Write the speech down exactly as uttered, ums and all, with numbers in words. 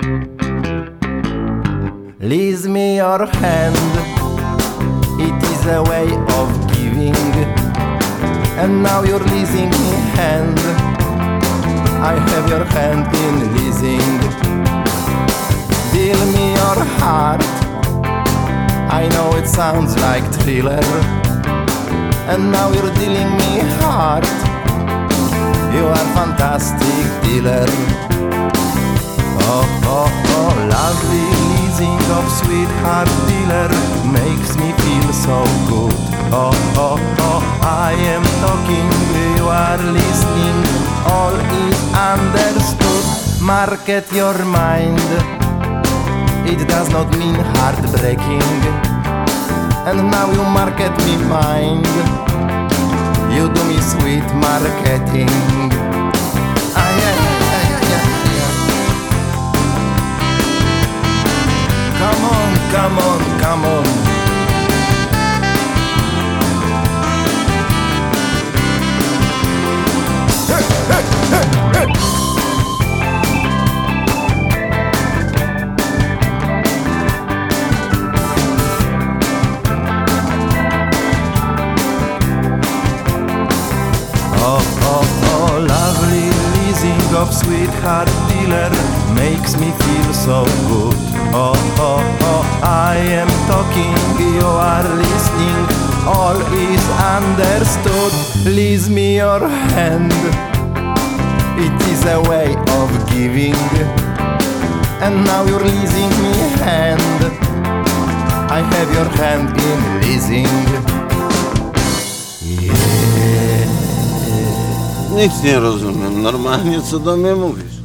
Lease me your hand, it is a way of giving, and now you're leasing me hand. I have your hand in leasing. Deal me your heart, I know it sounds like thriller, and now you're dealing me heart. You are fantastic dealer. Oh, oh, oh, lovely leasing of sweetheart dealer makes me feel so good. Oh, oh, oh, I am talking, you are listening, all is understood. Market your mind, it does not mean heartbreaking. And now you market me mind, you do me sweet marketing. Ah, yeah, yeah, yeah, yeah, yeah. Come on, come on, come on. Hey, hey, hey, hey. Oh, oh, oh, lovely leasing of sweetheart dealer makes me feel so good. Oh, oh, oh, I am talking, you are listening, all is understood. Lease me your hand, it is a way of giving, and now you're leasing me hand. I have your hand in leasing. Yeah. Nic nie rozumiem, normalnie co do mnie mówisz.